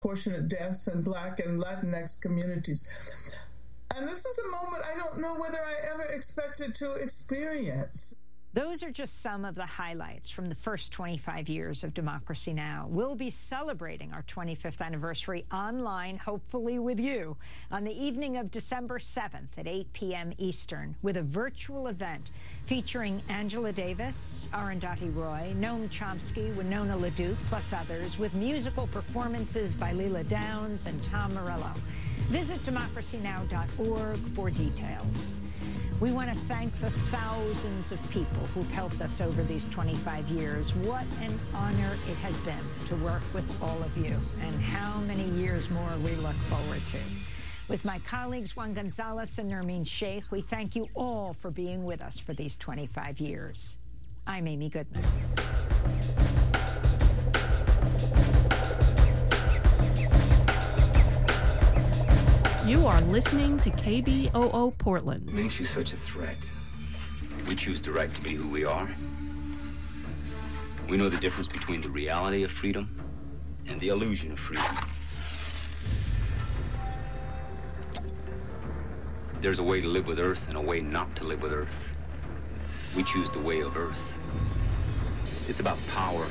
disproportionate deaths in Black and Latinx communities. And this is a moment I don't know whether I ever expected to experience. Those are just some of the highlights from the first 25 years of Democracy Now! We'll be celebrating our 25th anniversary online, hopefully with you, on the evening of December 7th at 8 p.m. Eastern, with a virtual event featuring Angela Davis, Arundhati Roy, Noam Chomsky, Winona LaDuke, plus others, with musical performances by Leela Downs and Tom Morello. Visit democracynow.org for details. We want to thank the thousands of people who've helped us over these 25 years. What an honor it has been to work with all of you, and how many years more we look forward to. With my colleagues Juan Gonzalez and Nermeen Sheikh, we thank you all for being with us for these 25 years. I'm Amy Goodman. You are listening to KBOO Portland. What makes you such a threat? We choose the right to be who we are. We know the difference between the reality of freedom and the illusion of freedom. There's a way to live with Earth and a way not to live with Earth. We choose the way of Earth. It's about power.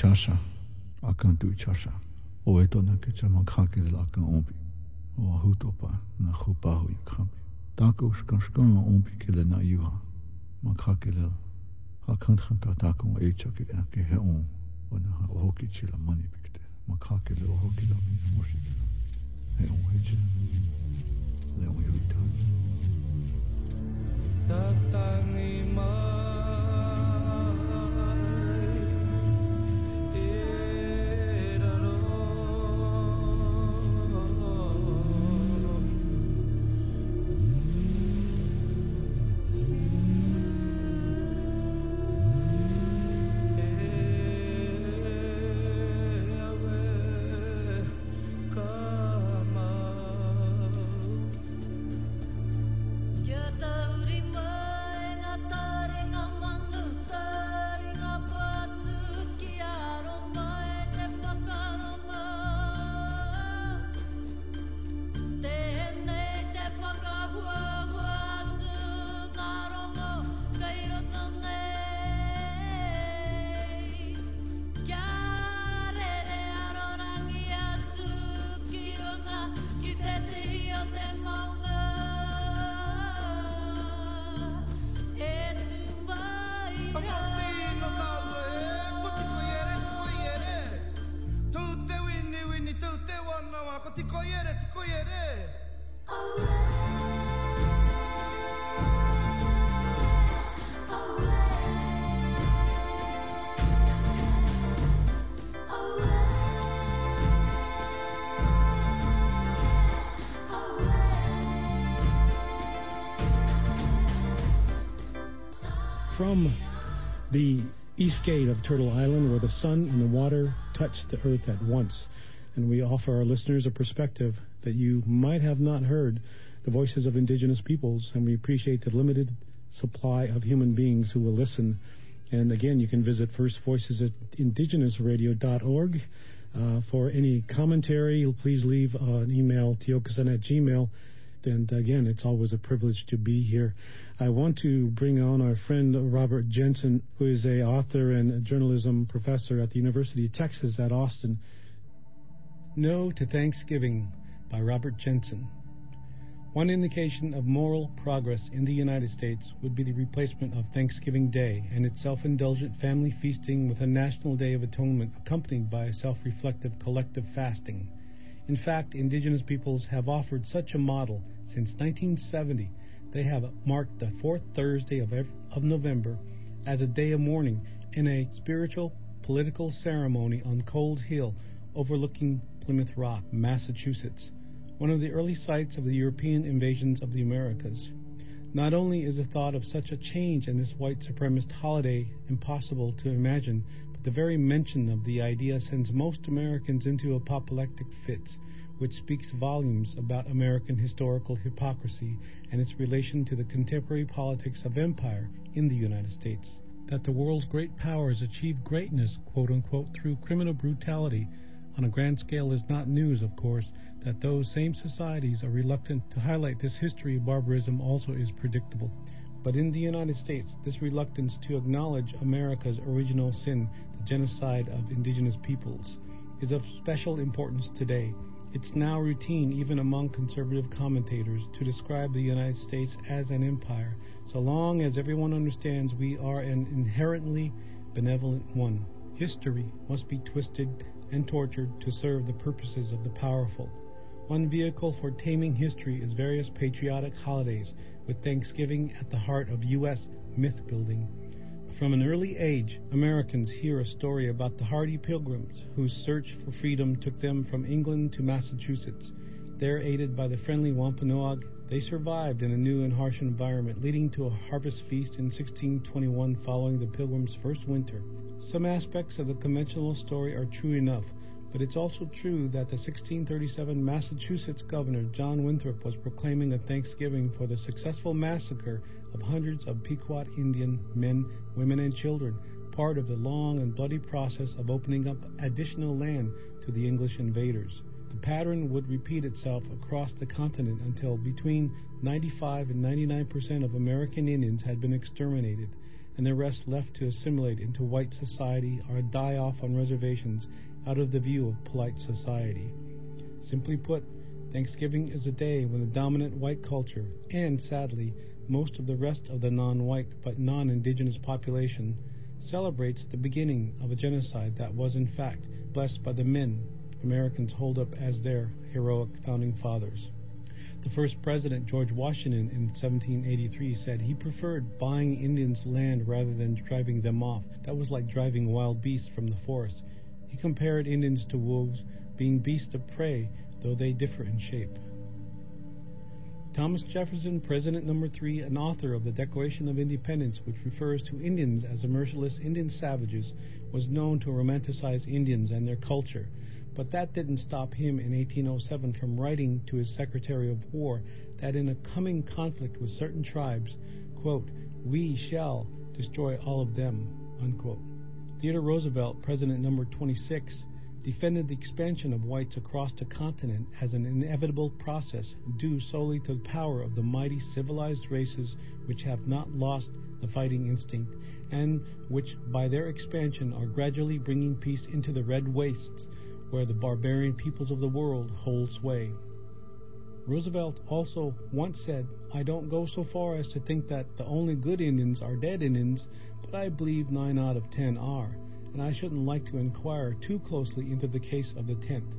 o hutopa na hupahu yukambi. Tako shkanshkan ompi kile na yuha. Makakile hakantanka tako echake ke he on. Ona ohoki chila mani pikte. Makakile ohoki la moshikila. He on heje. Le on yuita. Tatani ma. From the east gate of Turtle Island, where the sun and the water touch the earth at once, and we offer our listeners a perspective that you might have not heard, the voices of indigenous peoples, and we appreciate the limited supply of human beings who will listen. And again, you can visit First Voices at indigenousradio.org. For any commentary, please leave an email, tiokasan@gmail.com. And again, it's always a privilege to be here. I want to bring on our friend Robert Jensen, who is an author and a journalism professor at the University of Texas at Austin. No to Thanksgiving by Robert Jensen. One indication of moral progress in the United States would be the replacement of Thanksgiving Day and its self-indulgent family feasting with a National Day of Atonement accompanied by a self-reflective collective fasting. In fact, indigenous peoples have offered such a model since 1970. They have marked the fourth Thursday of November as a day of mourning in a spiritual, political ceremony on Cold Hill overlooking Plymouth Rock, Massachusetts, one of the early sites of the European invasions of the Americas. Not only is the thought of such a change in this white supremacist holiday impossible to imagine, the very mention of the idea sends most Americans into apoplectic fits, which speaks volumes about American historical hypocrisy and its relation to the contemporary politics of empire in the United States. That the world's great powers achieve greatness, quote-unquote, through criminal brutality, on a grand scale is not news, of course. That those same societies are reluctant to highlight this history of barbarism also is predictable. But in the United States, this reluctance to acknowledge America's original sin, the genocide of indigenous peoples, is of special importance today. It's now routine, even among conservative commentators, to describe the United States as an empire, so long as everyone understands we are an inherently benevolent one. History must be twisted and tortured to serve the purposes of the powerful. One vehicle for taming history is various patriotic holidays, with Thanksgiving at the heart of U.S. myth-building. From an early age, Americans hear a story about the hardy pilgrims whose search for freedom took them from England to Massachusetts. There, aided by the friendly Wampanoag, they survived in a new and harsh environment, leading to a harvest feast in 1621 following the pilgrims' first winter. Some aspects of the conventional story are true enough, but it's also true that the 1637 Massachusetts governor John Winthrop was proclaiming a Thanksgiving for the successful massacre of hundreds of Pequot Indian men, women, and children, part of the long and bloody process of opening up additional land to the English invaders. The pattern would repeat itself across the continent until between 95 and 99% of American Indians had been exterminated, and the rest left to assimilate into white society or die off on reservations out of the view of polite society. Simply put, Thanksgiving is a day when the dominant white culture, and sadly, most of the rest of the non-white but non-indigenous population, celebrates the beginning of a genocide that was in fact blessed by the men Americans hold up as their heroic founding fathers. The first president, George Washington, in 1783 said he preferred buying Indians' land rather than driving them off. That was like driving wild beasts from the forest. He compared Indians to wolves, being beasts of prey, though they differ in shape. Thomas Jefferson, President number 3 and author of the Declaration of Independence, which refers to Indians as merciless Indian savages, was known to romanticize Indians and their culture. But that didn't stop him in 1807 from writing to his Secretary of War that in a coming conflict with certain tribes, quote, "we shall destroy all of them," unquote. Theodore Roosevelt, President number 26, defended the expansion of whites across the continent as an inevitable process due solely to the power of the mighty civilized races which have not lost the fighting instinct and which by their expansion are gradually bringing peace into the red wastes where the barbarian peoples of the world hold sway. Roosevelt also once said, "I don't go so far as to think that the only good Indians are dead Indians, but I believe 9 out of 10 are, and I shouldn't like to inquire too closely into the case of the 10th.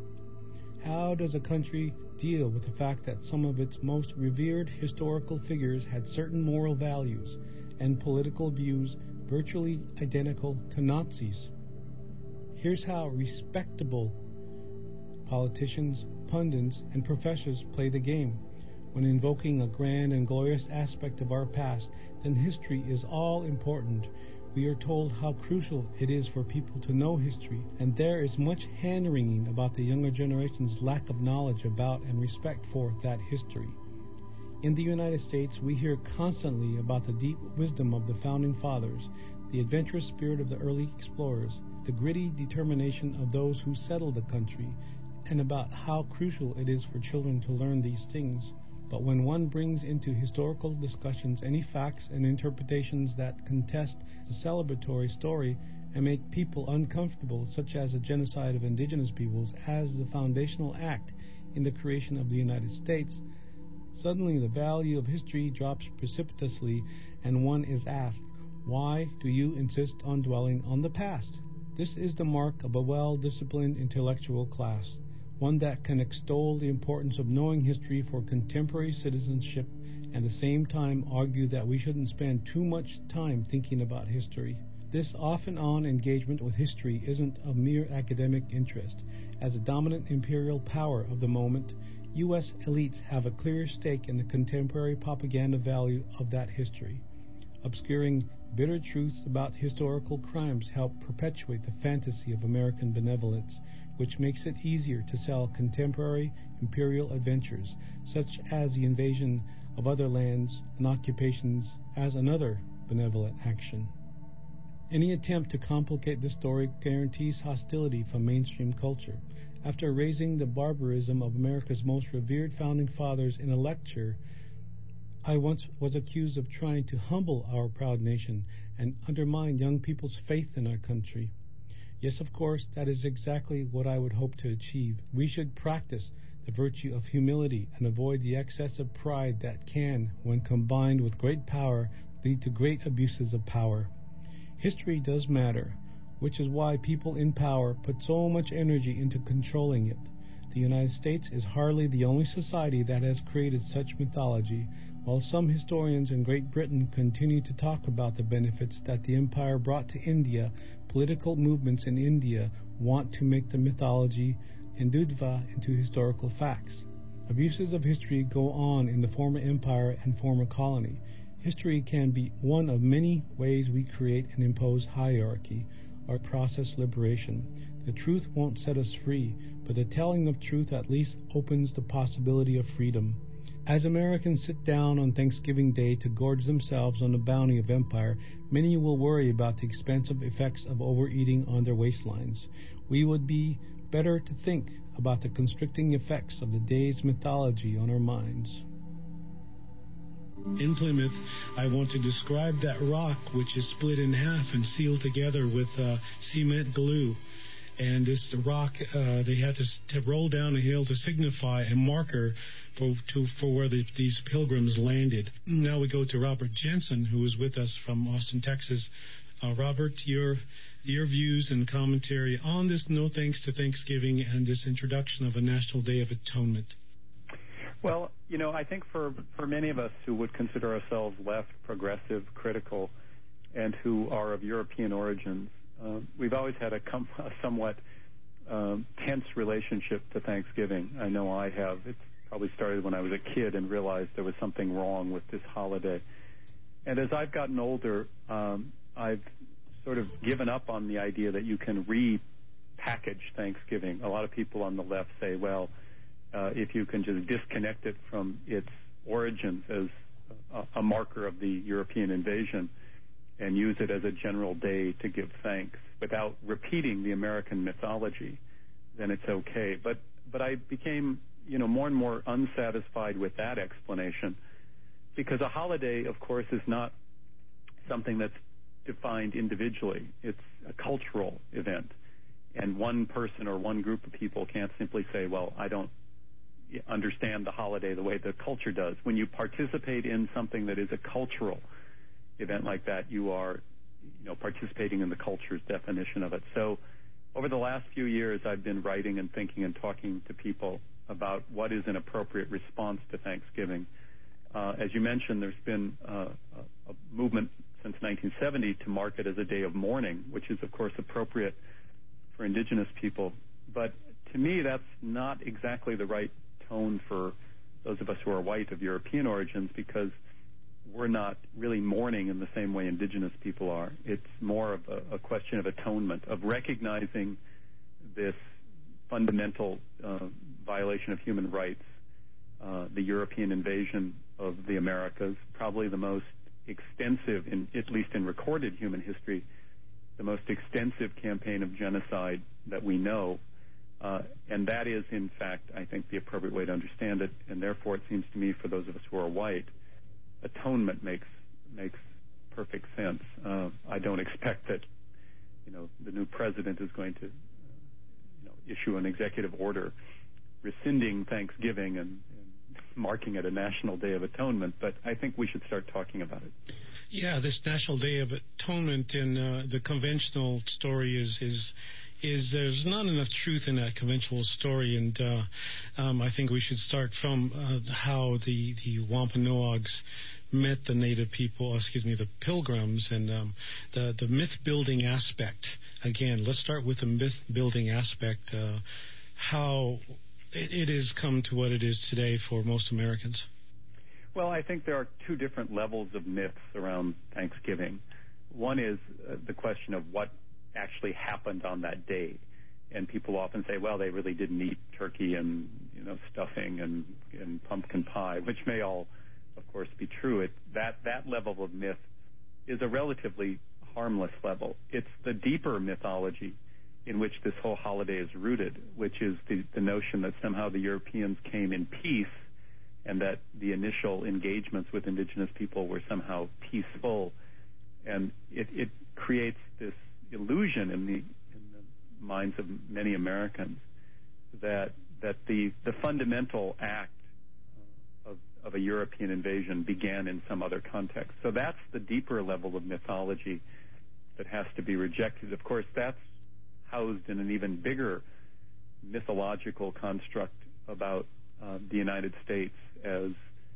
How does a country deal with the fact that some of its most revered historical figures had certain moral values and political views virtually identical to Nazis? Here's how respectable politicians, pundits, and professors play the game. When invoking a grand and glorious aspect of our past, then history is all important. We are told how crucial it is for people to know history, and there is much hand-wringing about the younger generation's lack of knowledge about and respect for that history. In the United States, we hear constantly about the deep wisdom of the Founding Fathers, the adventurous spirit of the early explorers, the gritty determination of those who settled the country, and about how crucial it is for children to learn these things. But when one brings into historical discussions any facts and interpretations that contest the celebratory story and make people uncomfortable, such as the genocide of indigenous peoples as the foundational act in the creation of the United States, suddenly the value of history drops precipitously and one is asked, why do you insist on dwelling on the past? This is the mark of a well-disciplined intellectual class, one that can extol the importance of knowing history for contemporary citizenship and at the same time argue that we shouldn't spend too much time thinking about history. This off-and-on engagement with history isn't a mere academic interest. As a dominant imperial power of the moment, U.S. elites have a clear stake in the contemporary propaganda value of that history. Obscuring bitter truths about historical crimes help perpetuate the fantasy of American benevolence, which makes it easier to sell contemporary imperial adventures, such as the invasion of other lands and occupations, as another benevolent action. Any attempt to complicate the story guarantees hostility from mainstream culture. After raising the barbarism of America's most revered founding fathers in a lecture, I once was accused of trying to humble our proud nation and undermine young people's faith in our country. Yes, of course, that is exactly what I would hope to achieve. We should practice the virtue of humility and avoid the excess of pride that can, when combined with great power, lead to great abuses of power. History does matter, which is why people in power put so much energy into controlling it. The United States is hardly the only society that has created such mythology. While some historians in Great Britain continue to talk about the benefits that the empire brought to India, political movements in India want to make the mythology Hindutva into historical facts. Abuses of history go on in the former empire and former colony. History can be one of many ways we create and impose hierarchy or process liberation. The truth won't set us free, but the telling of truth at least opens the possibility of freedom. As Americans sit down on Thanksgiving Day to gorge themselves on the bounty of empire, many will worry about the expensive effects of overeating on their waistlines. We would be better to think about the constricting effects of the day's mythology on our minds. In Plymouth, I want to describe that rock which is split in half and sealed together with cement glue. And this rock, they had to roll down a hill to signify a marker for where these pilgrims landed. Now we go to Robert Jensen, who is with us from Austin, Texas. Robert, your views and commentary on this No Thanks to Thanksgiving and this introduction of a National Day of Atonement. Well, I think for many of us who would consider ourselves left, progressive, critical, and who are of European origins, we've always had a somewhat tense relationship to Thanksgiving. I know I have. It's probably started when I was a kid and realized there was something wrong with this holiday. And as I've gotten older, I've sort of given up on the idea that you can repackage Thanksgiving. A lot of people on the left say, well, if you can just disconnect it from its origins as a marker of the European invasion and use it as a general day to give thanks without repeating the American mythology, then it's okay. But I became, more and more unsatisfied with that explanation, because a holiday, of course, is not something that's defined individually. It's a cultural event. And one person or one group of people can't simply say, well, I don't understand the holiday the way the culture does. When you participate in something that is a cultural event like that, you are, participating in the culture's definition of it. So over the last few years, I've been writing and thinking and talking to people about what is an appropriate response to Thanksgiving. As you mentioned, there's been a movement since 1970 to mark it as a day of mourning, which is, of course, appropriate for indigenous people. But to me, that's not exactly the right tone for those of us who are white of European origins, because we're not really mourning in the same way indigenous people are. It's more of a question of atonement, of recognizing this fundamental violation of human rights, the European invasion of the Americas, probably the most extensive, at least in recorded human history, the most extensive campaign of genocide that we know. And that is, in fact, I think, the appropriate way to understand it. And therefore, it seems to me, for those of us who are white, atonement makes perfect sense. I don't expect that, the new president is going to, issue an executive order rescinding Thanksgiving and marking it a National Day of Atonement, but I think we should start talking about it. Yeah, this National Day of Atonement in the conventional story is there's not enough truth in that conventional story, and I think we should start from how the Wampanoags met the native people, the Pilgrims, and the myth-building aspect. Again, let's start with the myth-building aspect, how it has come to what it is today for most Americans. Well, I think there are two different levels of myths around Thanksgiving. One is the question of what actually happened on that day. And people often say, well, they really didn't eat turkey and, stuffing and pumpkin pie, which may all, of course, be true. That level of myth is a relatively harmless level. It's the deeper mythology in which this whole holiday is rooted, which is the notion that somehow the Europeans came in peace and that the initial engagements with indigenous people were somehow peaceful. And it creates this illusion in the minds of many Americans that the fundamental act of a European invasion began in some other context. So that's the deeper level of mythology that has to be rejected. Of course, that's housed in an even bigger mythological construct about the United States as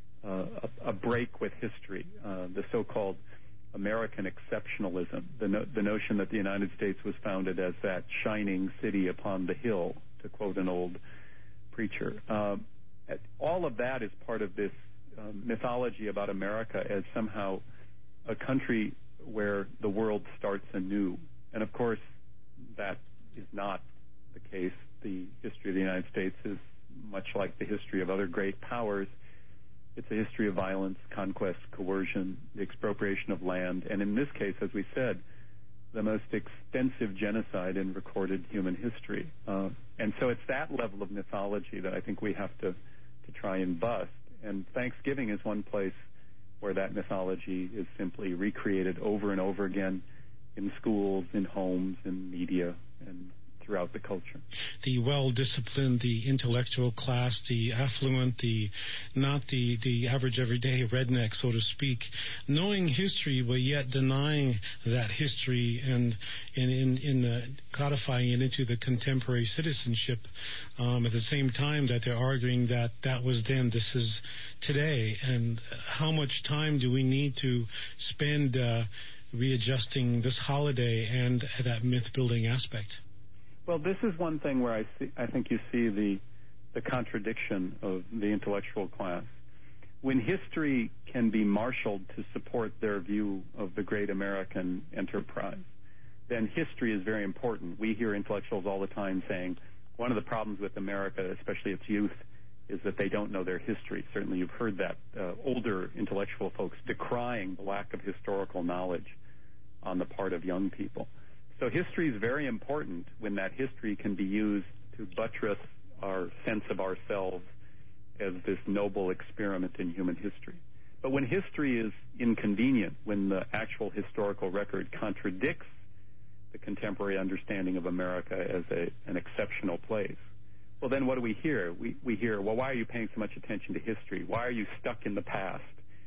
a break with history, the so-called American exceptionalism, the notion that the United States was founded as that shining city upon the hill, to quote an old preacher. All of that is part of this mythology about America as somehow a country where the world starts anew. And of course, that is not the case. The history of the United States is much like the history of other great powers. It's a history of violence, conquest, coercion, the expropriation of land, and in this case, as we said, the most extensive genocide in recorded human history. And so it's that level of mythology that I think we have to try and bust. And Thanksgiving is one place where that mythology is simply recreated over and over again in schools, in homes, in media, and throughout the culture. The well-disciplined, the intellectual class, the affluent, not the average everyday redneck, so to speak, knowing history but yet denying that history and codifying it into the contemporary citizenship at the same time that they're arguing that was then, this is today. And how much time do we need to spend readjusting this holiday and that myth-building aspect? Well, this is one thing where I think you see the contradiction of the intellectual class. When history can be marshaled to support their view of the great American enterprise, then history is very important. We hear intellectuals all the time saying one of the problems with America, especially its youth, is that they don't know their history. Certainly you've heard that, older intellectual folks decrying the lack of historical knowledge on the part of young people. So history is very important when that history can be used to buttress our sense of ourselves as this noble experiment in human history. But when history is inconvenient, when the actual historical record contradicts the contemporary understanding of America as an exceptional place, well, then what do we hear? We hear, well, why are you paying so much attention to history? Why are you stuck in the past?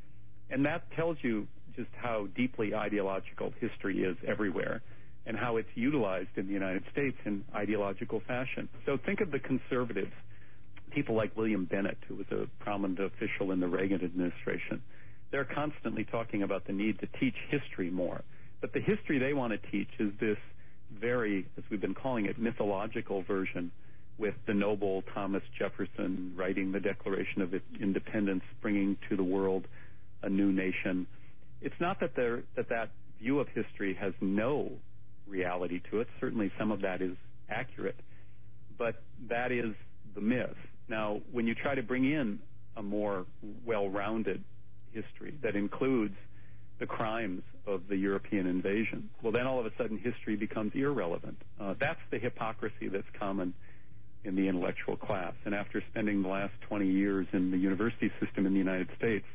And that tells you just how deeply ideological history is everywhere, and how it's utilized in the United States in ideological fashion. So think of the conservatives, people like William Bennett, who was a prominent official in the Reagan administration. They're constantly talking about the need to teach history more. But the history they want to teach is this very, as we've been calling it, mythological version, with the noble Thomas Jefferson writing the Declaration of Independence, bringing to the world a new nation. It's not that that view of history has no reality to it. Certainly some of that is accurate, but that is the myth. Now, when you try to bring in a more well-rounded history that includes the crimes of the European invasion, well, then all of a sudden history becomes irrelevant. That's the hypocrisy that's common in the intellectual class. And after spending the last 20 years in the university system in the United States,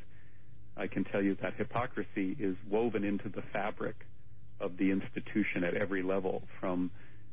I can tell you that hypocrisy is woven into the fabric of the institution at every level, from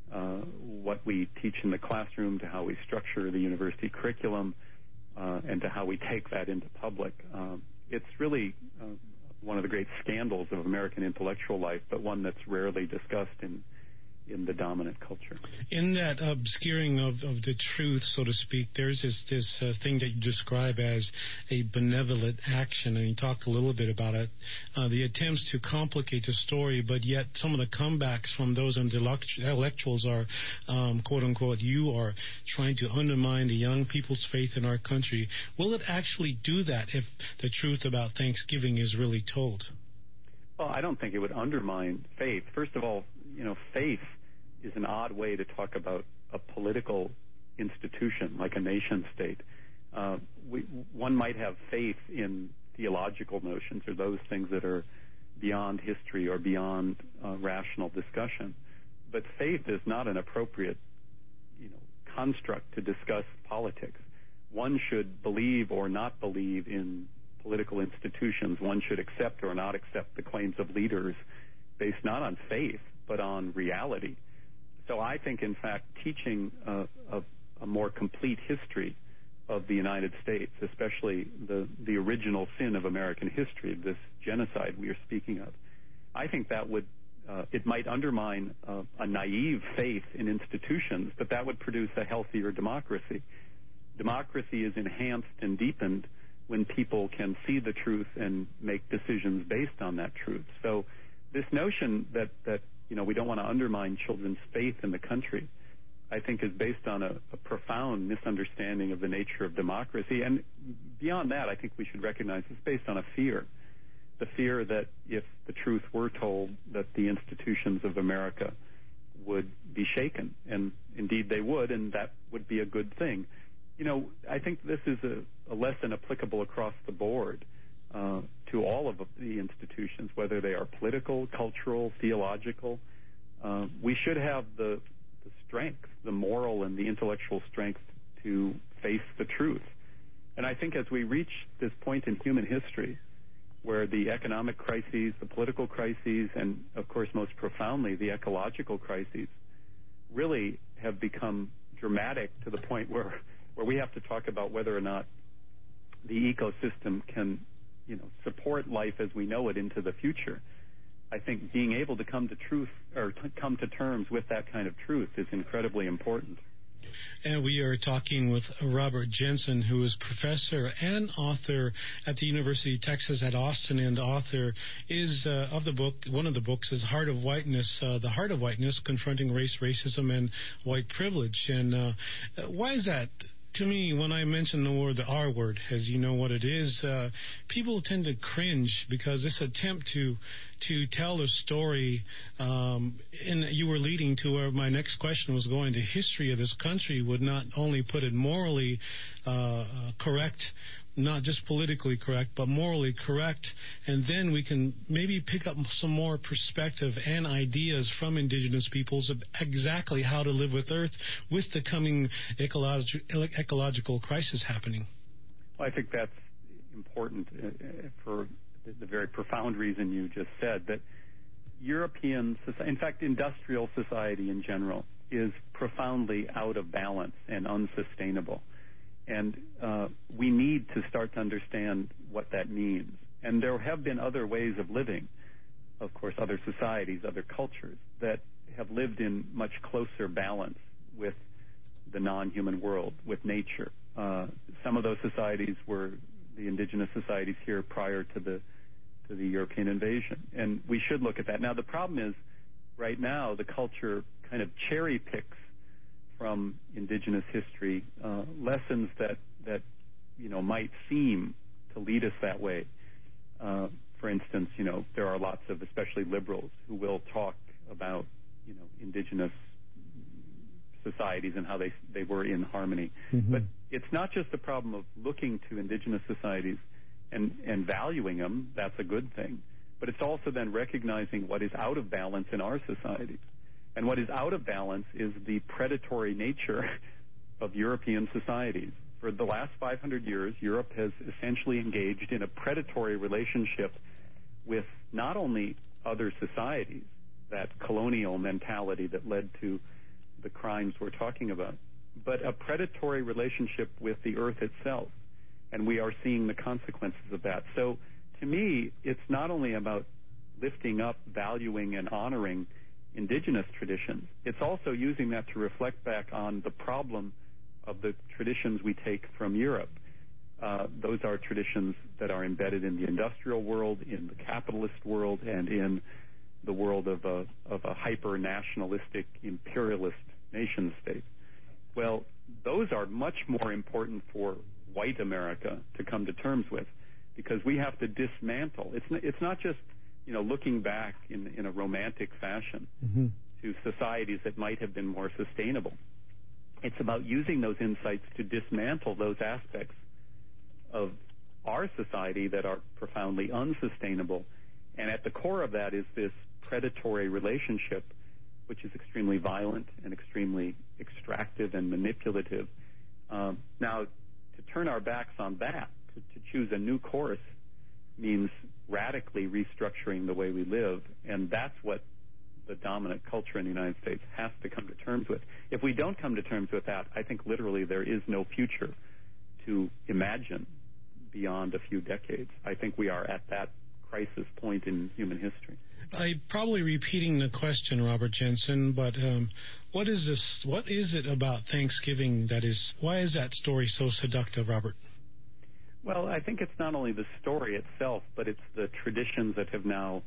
what we teach in the classroom to how we structure the university curriculum and to how we take that into public. It's really one of the great scandals of American intellectual life, but one that's rarely discussed in the dominant culture. In that obscuring of the truth, so to speak, there's this thing that you describe as a benevolent action, and you talked a little bit about it, the attempts to complicate the story, but yet some of the comebacks from those intellectuals are, quote-unquote, you are trying to undermine the young people's faith in our country. Will it actually do that if the truth about Thanksgiving is really told? Well, I don't think it would undermine faith. First of all, faith is an odd way to talk about a political institution like a nation state. One might have faith in theological notions or those things that are beyond history or beyond rational discussion. But faith is not an appropriate, construct to discuss politics. One should believe or not believe in political institutions. One should accept or not accept the claims of leaders based not on faith, but on reality. So I think, in fact, teaching a more complete history of the United States, especially the original sin of American history, this genocide we are speaking of, I think that would it might undermine a naive faith in institutions, but that would produce a healthier democracy. Democracy is enhanced and deepened when people can see the truth and make decisions based on that truth. So this notion that we don't want to undermine children's faith in the country, I think, is based on a profound misunderstanding of the nature of democracy. And beyond that, I think we should recognize it's based on a fear. The fear that if the truth were told, that the institutions of America would be shaken. And indeed they would, and that would be a good thing. I think this is a lesson applicable across the board to all of the institutions, whether they are political, cultural, theological. We should have the strength, the moral and the intellectual strength to face the truth. And I think as we reach this point in human history, where the economic crises, the political crises, and, of course, most profoundly, the ecological crises really have become dramatic to the point where we have to talk about whether or not the ecosystem can, support life as we know it into the future. I think being able to come to truth or to come to terms with that kind of truth is incredibly important. And we are talking with Robert Jensen, who is professor and author at the University of Texas at Austin, and author is of the book. One of the books is Heart of Whiteness, The Heart of Whiteness, Confronting Race, Racism, and White Privilege. And why is that? To me, when I mention the R word, as you know what it is, people tend to cringe because this attempt to tell a story, and you were leading to where my next question was going, the history of this country would not only put it morally correct, not just politically correct, but morally correct, and then we can maybe pick up some more perspective and ideas from indigenous peoples of exactly how to live with Earth with the coming ecological crisis happening. Well, I think that's important for the very profound reason you just said, that European society, in fact, industrial society in general, is profoundly out of balance and unsustainable. And we need to start to understand what that means. And there have been other ways of living, of course, other societies, other cultures, that have lived in much closer balance with the non-human world, with nature. Some of those societies were the indigenous societies here prior to the European invasion. And we should look at that. Now, the problem is, right now, the culture kind of cherry picks from indigenous history lessons that might seem to lead us that way. For instance, there are lots of, especially liberals, who will talk about indigenous societies and how they were in harmony. Mm-hmm. But it's not just a problem of looking to indigenous societies and valuing them. That's a good thing. But it's also then recognizing what is out of balance in our societies. And what is out of balance is the predatory nature of European societies. For the last 500 years, Europe has essentially engaged in a predatory relationship with not only other societies, that colonial mentality that led to the crimes we're talking about, but a predatory relationship with the earth itself. And we are seeing the consequences of that. So to me, it's not only about lifting up, valuing, and honoring indigenous traditions. It's also using that to reflect back on the problem of the traditions we take from Europe. Those are traditions that are embedded in the industrial world, in the capitalist world, and in the world of a hyper-nationalistic, imperialist nation state. Well, those are much more important for white America to come to terms with, because we have to dismantle. It's not just looking back in a romantic fashion mm-hmm. to societies that might have been more sustainable. It's about using those insights to dismantle those aspects of our society that are profoundly unsustainable And at the core of that is this predatory relationship, which is extremely violent and extremely extractive and manipulative. Now, to turn our backs on that, to choose a new course, means radically restructuring the way we live, and that's what the dominant culture in the United States has to come to terms with. If we don't come to terms with that, I think literally there is no future to imagine beyond a few decades. I think we are at that crisis point in human history. I'm probably repeating the question, Robert Jensen, but what is this? What is it about Thanksgiving why is that story so seductive, Robert? Well, I think it's not only the story itself, but it's the traditions that have now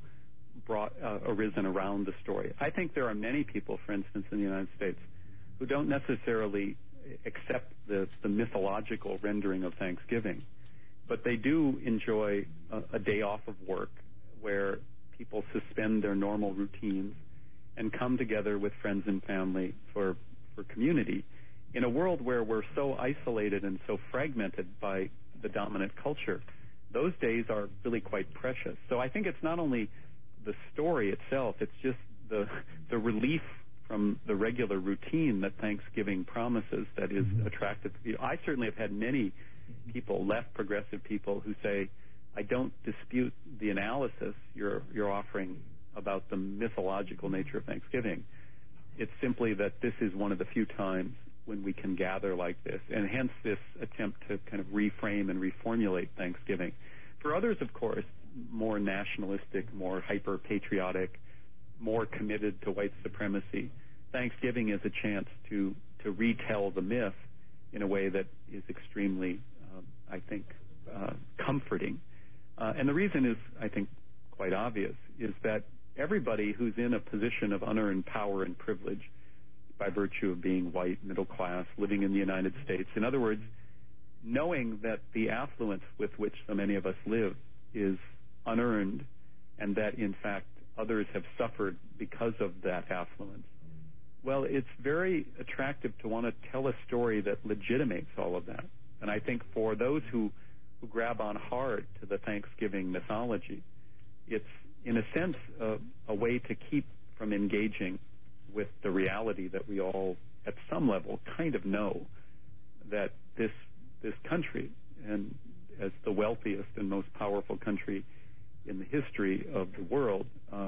arisen around the story. I think there are many people, for instance, in the United States, who don't necessarily accept the mythological rendering of Thanksgiving, but they do enjoy a day off of work where people suspend their normal routines and come together with friends and family for community. In a world where we're so isolated and so fragmented by the dominant culture, those days are really quite precious. So I think it's not only the story itself, it's just the relief from the regular routine that Thanksgiving promises that is attractive to people. I certainly have had many people, left progressive people, who say, I don't dispute the analysis you're offering about the mythological nature of Thanksgiving. It's simply that this is one of the few times when we can gather like this, and hence this attempt to kind of reframe and reformulate Thanksgiving. For others, of course, more nationalistic, more hyper-patriotic, more committed to white supremacy, Thanksgiving is a chance to retell the myth in a way that is extremely, I think, comforting. And the reason is, I think, quite obvious, is that everybody who's in a position of unearned power and privilege by virtue of being white, middle class, living in the United States, in other words, knowing that the affluence with which so many of us live is unearned and that, in fact, others have suffered because of that affluence, well, it's very attractive to want to tell a story that legitimates all of that. And I think for those who grab on hard to the Thanksgiving mythology, it's, in a sense, a way to keep from engaging with the reality that we all, at some level, kind of know, that this country, and as the wealthiest and most powerful country in the history of the world,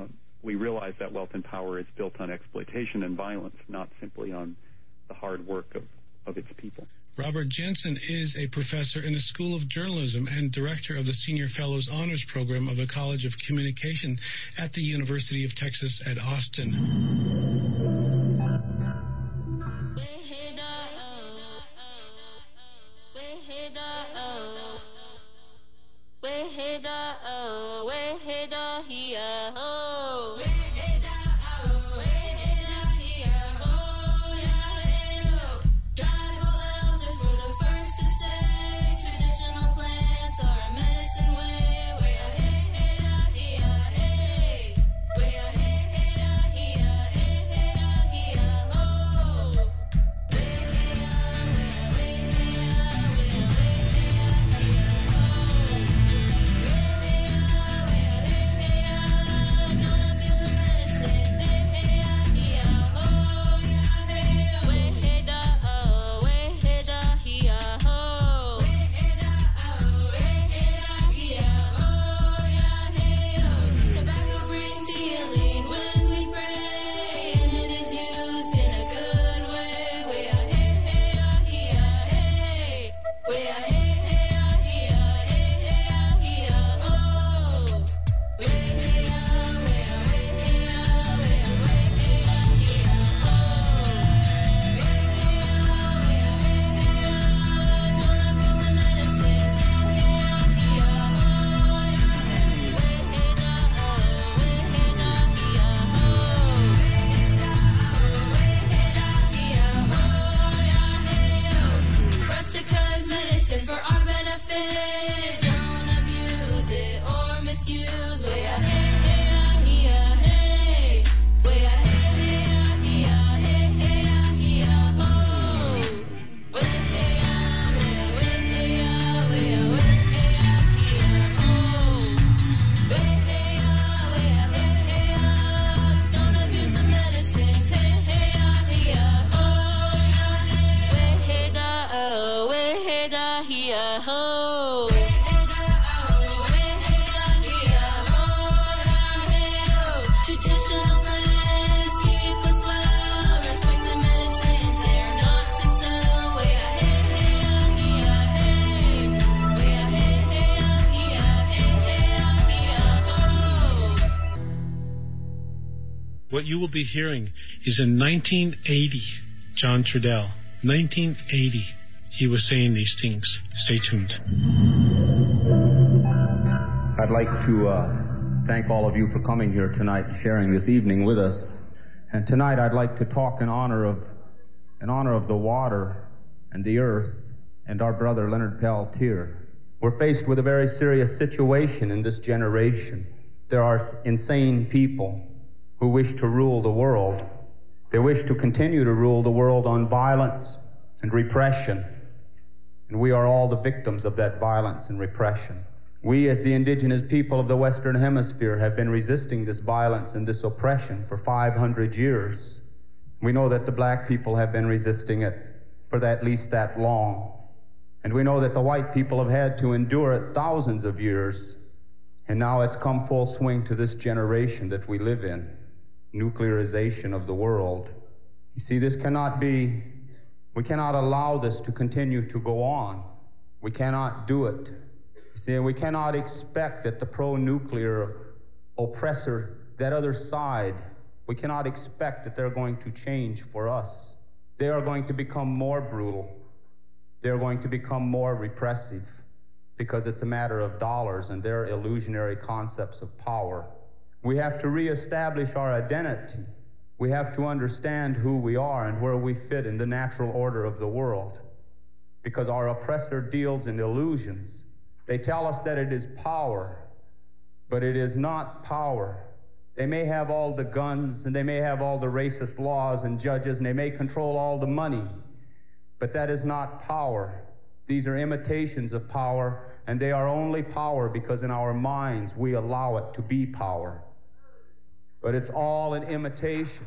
we realize that wealth and power is built on exploitation and violence, not simply on the hard work of its people. Robert Jensen is a professor in the School of Journalism and director of the Senior Fellows Honors Program of the College of Communication at the University of Texas at Austin. Traditional plans keep us well. Respect the medicines, they're not to sell. Way ahead, way ahead, What you will be hearing is in 1980, John Trudell, 1980, he was saying these things. Stay tuned. I'd like to thank all of you for coming here tonight and sharing this evening with us. And tonight I'd like to talk in honor of the water and the earth and our brother Leonard Peltier. We're faced with a very serious situation in this generation. There are insane people who wish to rule the world. They wish to continue to rule the world on violence and repression. And we are all the victims of that violence and repression. We, as the indigenous people of the Western Hemisphere, have been resisting this violence and this oppression for 500 years. We know that the black people have been resisting it for at least that long. And we know that the white people have had to endure it thousands of years. And now it's come full swing to this generation that we live in. Nuclearization of the world. You see, this cannot be, we cannot allow this to continue to go on. We cannot do it. You see, we cannot expect that the pro-nuclear oppressor, that other side, we cannot expect that they're going to change for us. They are going to become more brutal. They're going to become more repressive because it's a matter of dollars and their illusionary concepts of power. We have to reestablish our identity. We have to understand who we are and where we fit in the natural order of the world, because our oppressor deals in illusions. They tell us that it is power, but it is not power. They may have all the guns, and they may have all the racist laws and judges, and they may control all the money, but that is not power. These are imitations of power, and they are only power because in our minds we allow it to be power. But it's all an imitation.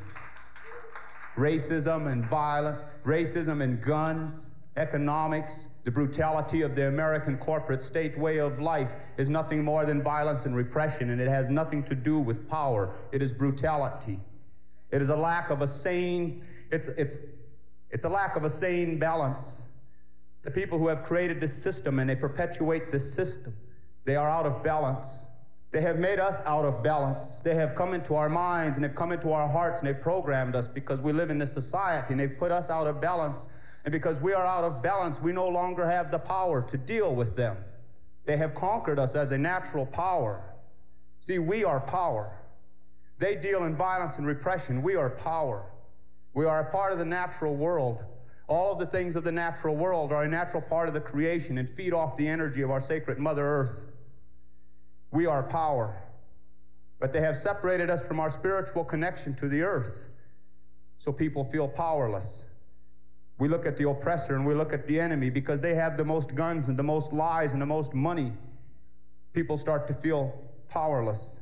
Racism and violence, racism and guns, economics, the brutality of the American corporate state way of life is nothing more than violence and repression, and it has nothing to do with power. It is brutality. It is a lack of a sane, it's a lack of a sane balance. The people who have created this system and they perpetuate this system, they are out of balance. They have made us out of balance. They have come into our minds and they've come into our hearts and they've programmed us because we live in this society, and they've put us out of balance. And because we are out of balance, we no longer have the power to deal with them. They have conquered us as a natural power. See, we are power. They deal in violence and repression. We are power. We are a part of the natural world. All of the things of the natural world are a natural part of the creation and feed off the energy of our sacred Mother Earth. We are power. But they have separated us from our spiritual connection to the earth, so people feel powerless. We look at the oppressor and we look at the enemy because they have the most guns and the most lies and the most money. People start to feel powerless.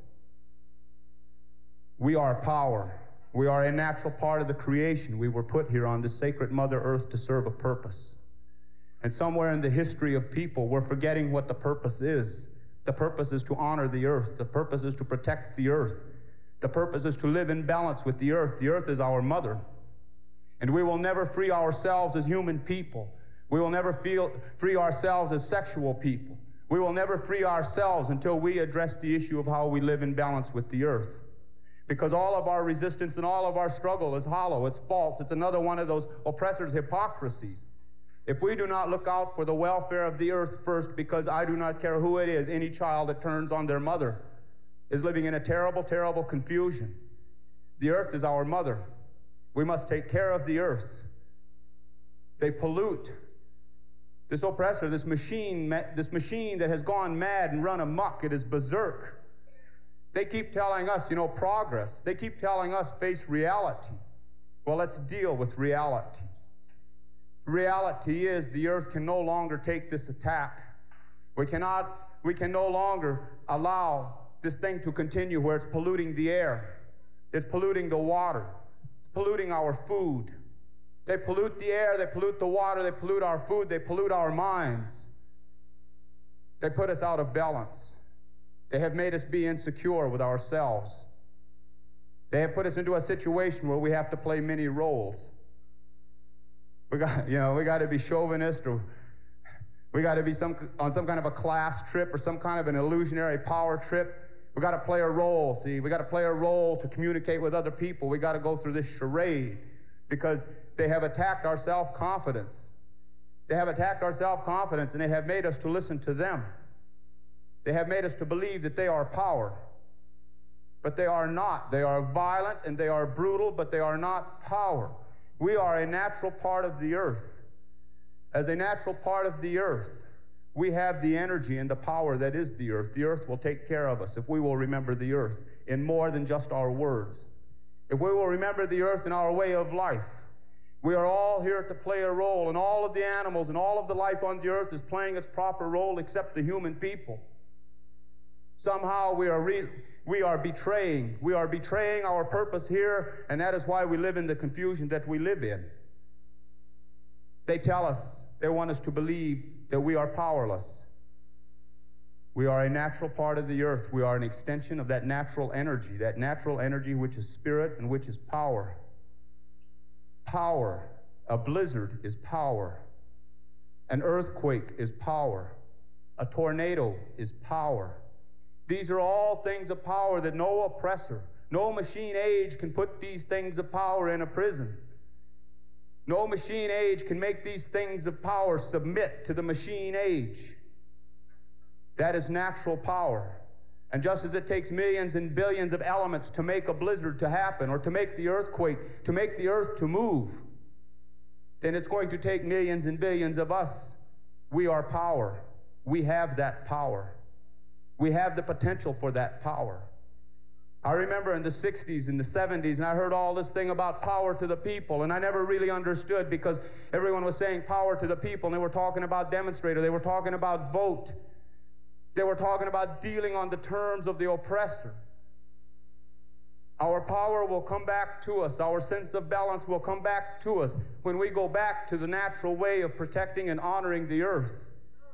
We are power. We are a natural part of the creation. We were put here on this sacred Mother Earth to serve a purpose. And somewhere in the history of people, we're forgetting what the purpose is. The purpose is to honor the earth. The purpose is to protect the earth. The purpose is to live in balance with the earth. The earth is our mother. And we will never free ourselves as human people. We will never free ourselves as sexual people. We will never free ourselves until we address the issue of how we live in balance with the earth. Because all of our resistance and all of our struggle is hollow, it's false, it's another one of those oppressors' hypocrisies. If we do not look out for the welfare of the earth first, because I do not care who it is, any child that turns on their mother is living in a terrible, terrible confusion. The earth is our mother. We must take care of the earth. They pollute. This oppressor, this machine that has gone mad and run amok, it is berserk. They keep telling us, progress. They keep telling us, face reality. Well, let's deal with reality. Reality is the earth can no longer take this attack. We can no longer allow this thing to continue where it's polluting the air. It's polluting the water, polluting our food. They pollute the air, they pollute the water, they pollute our food, they pollute our minds. They put us out of balance. They have made us be insecure with ourselves. They have put us into a situation where we have to play many roles. We got to be chauvinist, or we got to be on some kind of a class trip or some kind of an illusionary power trip. We got to play a role, see. We got to play a role to communicate with other people. We got to go through this charade because they have attacked our self-confidence. They have attacked our self-confidence, and they have made us to listen to them. They have made us to believe that they are power. But they are not. They are violent and they are brutal, but they are not power. We are a natural part of the earth. As a natural part of the earth, we have the energy and the power that is the earth. The earth will take care of us if we will remember the earth in more than just our words. If we will remember the earth in our way of life. We are all here to play a role, and all of the animals and all of the life on the earth is playing its proper role except the human people. Somehow we are betraying our purpose here, and that is why we live in the confusion that we live in. They tell us, they want us to believe that we are powerless. We are a natural part of the earth. We are an extension of that natural energy which is spirit and which is power. Power. A blizzard is power. An earthquake is power. A tornado is power. These are all things of power that no oppressor, no machine age can put these things of power in a prison. No machine age can make these things of power submit to the machine age. That is natural power. And just as it takes millions and billions of elements to make a blizzard to happen, or to make the earthquake, to make the earth to move, then it's going to take millions and billions of us. We are power. We have that power. We have the potential for that power. I remember in the 60s and the 70s, and I heard all this thing about power to the people, and I never really understood because everyone was saying power to the people, and they were talking about demonstrator, they were talking about vote, they were talking about dealing on the terms of the oppressor. Our power will come back to us. Our sense of balance will come back to us when we go back to the natural way of protecting and honoring the earth.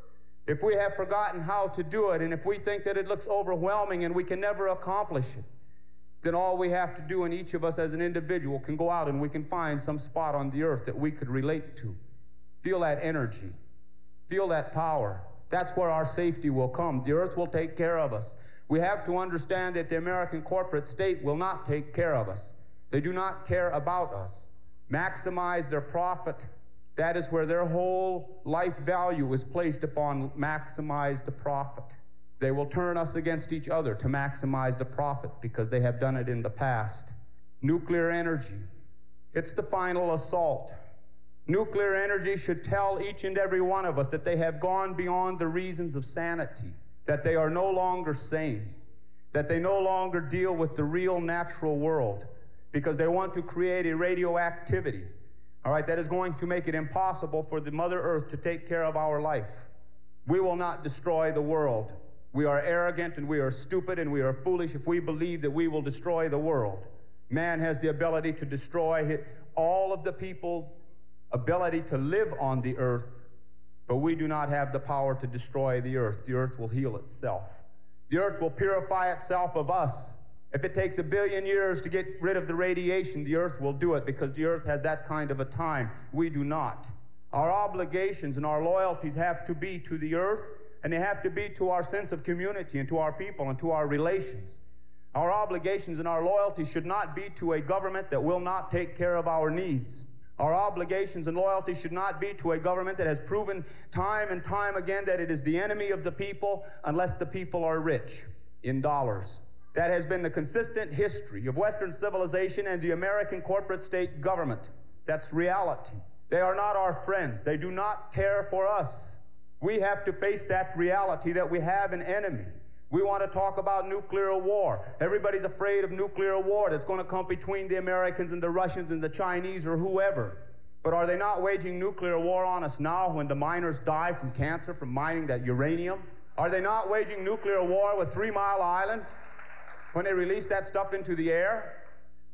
If we have forgotten how to do it, and if we think that it looks overwhelming and we can never accomplish it, then all we have to do, and each of us as an individual can go out and we can find some spot on the earth that we could relate to. Feel that energy. Feel that power. That's where our safety will come. The earth will take care of us. We have to understand that the American corporate state will not take care of us. They do not care about us. Maximize their profit. That is where their whole life value is placed upon maximize the profit. They will turn us against each other to maximize the profit because they have done it in the past. Nuclear energy. It's the final assault. Nuclear energy should tell each and every one of us that they have gone beyond the reasons of sanity, that they are no longer sane, that they no longer deal with the real natural world because they want to create a radioactivity. All right, that is going to make it impossible for the Mother Earth to take care of our life. We will not destroy the world. We are arrogant and we are stupid and we are foolish if we believe that we will destroy the world. Man has the ability to destroy all of the people's ability to live on the earth, but we do not have the power to destroy the earth. The earth will heal itself. The earth will purify itself of us. If it takes 1 billion years to get rid of the radiation, the earth will do it because the earth has that kind of a time. We do not. Our obligations and our loyalties have to be to the earth, and they have to be to our sense of community and to our people and to our relations. Our obligations and our loyalties should not be to a government that will not take care of our needs. Our obligations and loyalty should not be to a government that has proven time and time again that it is the enemy of the people unless the people are rich in dollars. That has been the consistent history of Western civilization and the American corporate state government. That's reality. They are not our friends. They do not care for us. We have to face that reality that we have an enemy. We want to talk about nuclear war. Everybody's afraid of nuclear war that's going to come between the Americans and the Russians and the Chinese or whoever. But are they not waging nuclear war on us now when the miners die from cancer from mining that uranium? Are they not waging nuclear war with 3 Mile Island when they release that stuff into the air?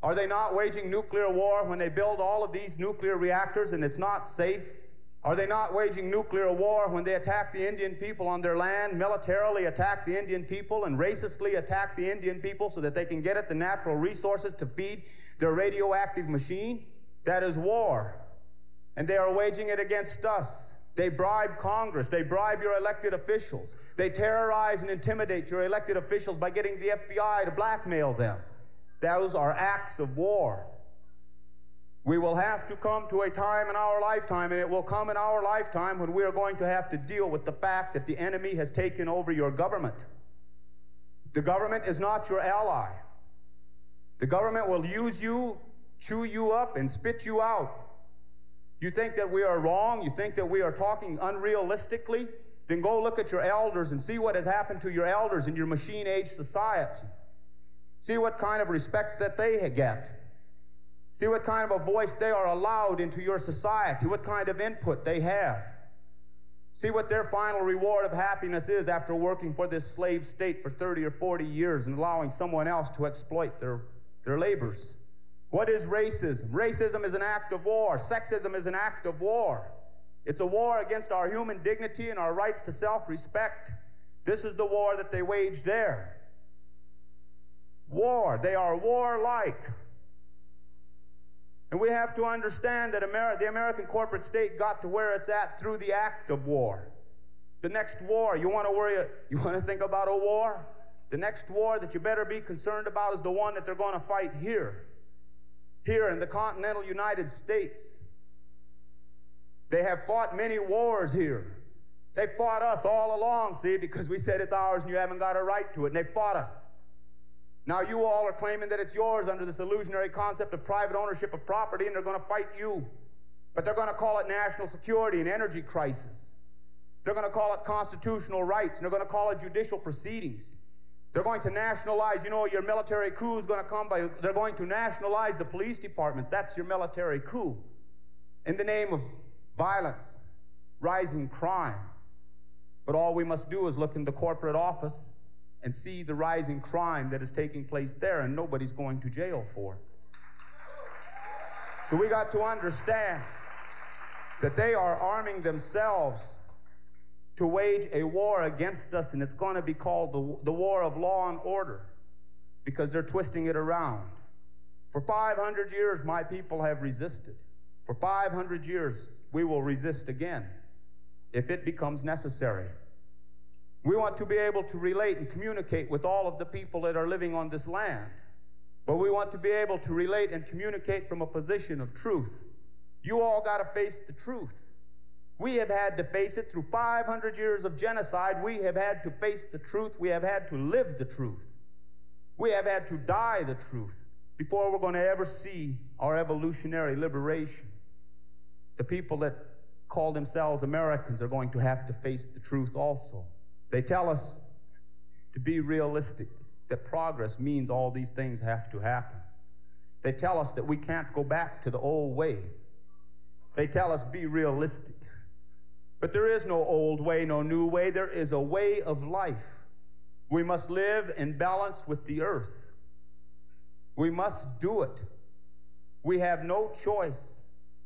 Are they not waging nuclear war when they build all of these nuclear reactors and it's not safe? Are they not waging nuclear war when they attack the Indian people on their land, militarily attack the Indian people, and racistly attack the Indian people so that they can get at the natural resources to feed their radioactive machine? That is war. And they are waging it against us. They bribe Congress. They bribe your elected officials. They terrorize and intimidate your elected officials by getting the FBI to blackmail them. Those are acts of war. We will have to come to a time in our lifetime, and it will come in our lifetime, when we are going to have to deal with the fact that the enemy has taken over your government. The government is not your ally. The government will use you, chew you up, and spit you out. You think that we are wrong? You think that we are talking unrealistically? Then go look at your elders and see what has happened to your elders in your machine-age society. See what kind of respect that they get. See what kind of a voice they are allowed into your society, what kind of input they have. See what their final reward of happiness is after working for this slave state for 30 or 40 years and allowing someone else to exploit their labors. What is racism? Racism is an act of war. Sexism is an act of war. It's a war against our human dignity and our rights to self-respect. This is the war that they wage there. War. They are warlike. And we have to understand that the American corporate state got to where it's at through the act of war. The next war, you want to think about a war? The next war that you better be concerned about is the one that they're going to fight here in the continental United States. They have fought many wars here. They fought us all along, see, because we said it's ours and you haven't got a right to it, and they fought us. Now you all are claiming that it's yours under this illusionary concept of private ownership of property, and they're going to fight you. But they're going to call it national security and energy crisis. They're going to call it constitutional rights, and they're going to call it judicial proceedings. They're going to nationalize, your military coup is going to come by, they're going to nationalize the police departments. That's your military coup. In the name of violence, rising crime. But all we must do is look in the corporate office and see the rising crime that is taking place there, and nobody's going to jail for it. So we got to understand that they are arming themselves to wage a war against us, and it's going to be called the war of law and order, because they're twisting it around. For 500 years, my people have resisted. For 500 years, we will resist again if it becomes necessary. We want to be able to relate and communicate with all of the people that are living on this land. But we want to be able to relate and communicate from a position of truth. You all got to face the truth. We have had to face it through 500 years of genocide. We have had to face the truth. We have had to live the truth. We have had to die the truth before we're going to ever see our evolutionary liberation. The people that call themselves Americans are going to have to face the truth also. They tell us to be realistic, that progress means all these things have to happen. They tell us that we can't go back to the old way. They tell us be realistic. But there is no old way, no new way. There is a way of life. We must live in balance with the earth. We must do it. We have no choice.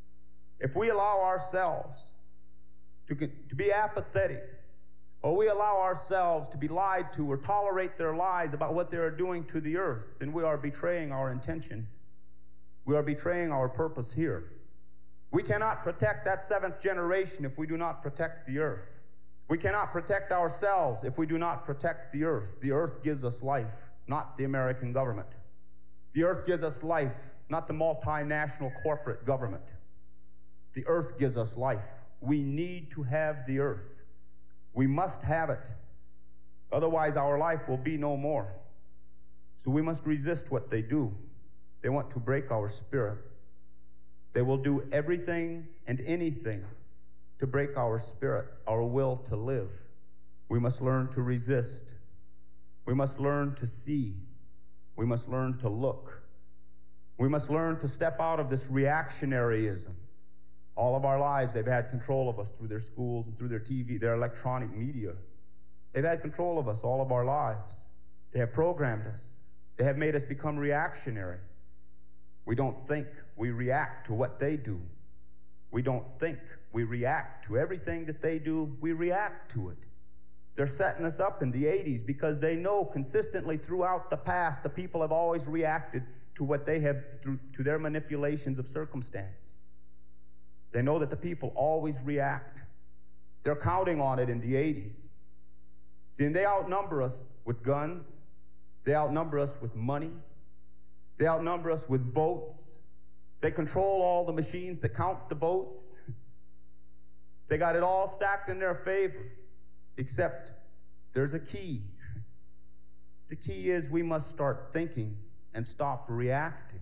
If we allow ourselves to be apathetic, or we allow ourselves to be lied to or tolerate their lies about what they are doing to the earth, then we are betraying our intention. We are betraying our purpose here. We cannot protect that seventh generation if we do not protect the earth. We cannot protect ourselves if we do not protect the earth. The earth gives us life, not the American government. The earth gives us life, not the multinational corporate government. The earth gives us life. We need to have the earth. We must have it. Otherwise, our life will be no more. So we must resist what they do. They want to break our spirit. They will do everything and anything to break our spirit, our will to live. We must learn to resist. We must learn to see. We must learn to look. We must learn to step out of this reactionaryism. All of our lives, they've had control of us through their schools and through their TV, their electronic media. They've had control of us all of our lives. They have programmed us. They have made us become reactionary. We don't think, we react to what they do. We don't think, we react to everything that they do, we react to it. They're setting us up in the 80s because they know consistently throughout the past the people have always reacted to what they have, to their manipulations of circumstance. They know that the people always react. They're counting on it in the 80s. See, and they outnumber us with guns. They outnumber us with money. They outnumber us with votes. They control all the machines that count the votes. They got it all stacked in their favor, except there's a key. The key is we must start thinking and stop reacting.